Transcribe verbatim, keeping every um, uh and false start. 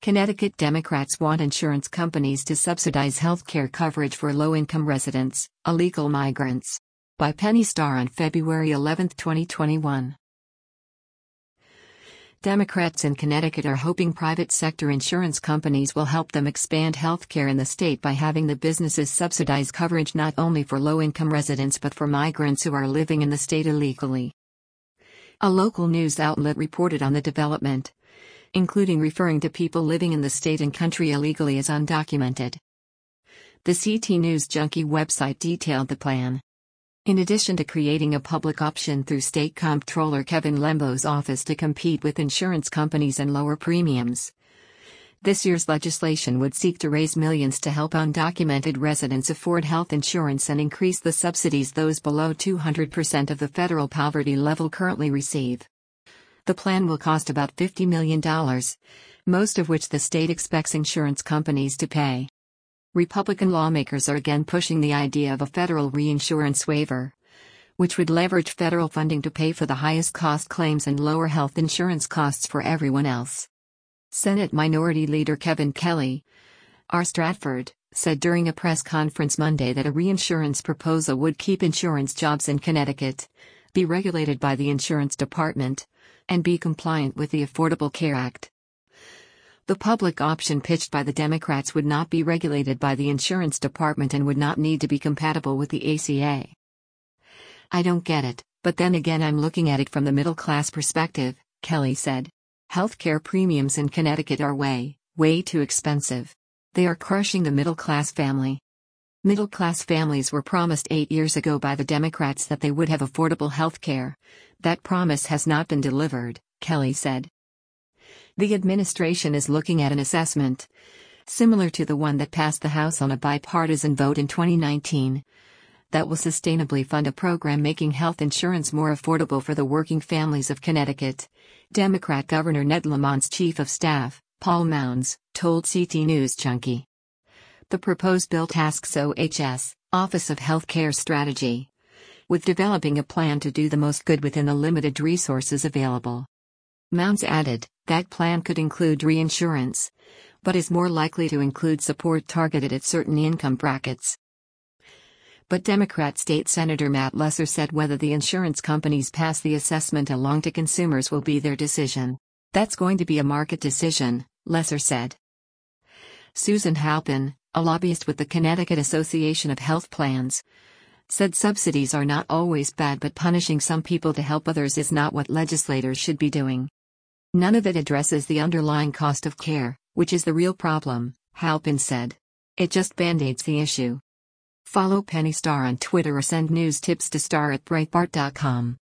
Connecticut Democrats want insurance companies to subsidize health care coverage for low-income residents, illegal migrants. By Penny Starr on February eleventh, twenty twenty-one. Democrats in Connecticut are hoping private sector insurance companies will help them expand health care in the state by having the businesses subsidize coverage not only for low-income residents but for migrants who are living in the state illegally. A local news outlet reported on the development, including referring to people living in the state and country illegally as undocumented. The C T News Junkie website detailed the plan. In addition to creating a public option through State Comptroller Kevin Lembo's office to compete with insurance companies and lower premiums, this year's legislation would seek to raise millions to help undocumented residents afford health insurance and increase the subsidies those below two hundred percent of the federal poverty level currently receive. The plan will cost about fifty million dollars, most of which the state expects insurance companies to pay. Republican lawmakers are again pushing the idea of a federal reinsurance waiver, which would leverage federal funding to pay for the highest cost claims and lower health insurance costs for everyone else. Senate Minority Leader Kevin Kelly, R. Stratford, said during a press conference Monday that a reinsurance proposal would keep insurance jobs in Connecticut, be regulated by the Insurance Department, and be compliant with the Affordable Care Act. The public option pitched by the Democrats would not be regulated by the Insurance Department and would not need to be compatible with the A C A. I don't get it, but then again I'm looking at it from the middle-class perspective, Kelly said. Healthcare premiums in Connecticut are way, way too expensive. They are crushing the middle-class family. Middle-class families were promised eight years ago by the Democrats that they would have affordable health care. That promise has not been delivered, Kelly said. The administration is looking at an assessment, similar to the one that passed the House on a bipartisan vote in twenty nineteen, that will sustainably fund a program making health insurance more affordable for the working families of Connecticut, Democrat Governor Ned Lamont's chief of staff, Paul Mounds, told C T News Junkie. The proposed bill tasks O H S, Office of Healthcare Strategy, with developing a plan to do the most good within the limited resources available. Mounds added, that plan could include reinsurance, but is more likely to include support targeted at certain income brackets. But Democrat State Senator Matt Lesser said whether the insurance companies pass the assessment along to consumers will be their decision. That's going to be a market decision, Lesser said. Susan Halpin, a lobbyist with the Connecticut Association of Health Plans, said subsidies are not always bad, but punishing some people to help others is not what legislators should be doing. None of it addresses the underlying cost of care, which is the real problem, Halpin said. It just band-aids the issue. Follow Penny Starr on Twitter or send news tips to star at breitbart dot com.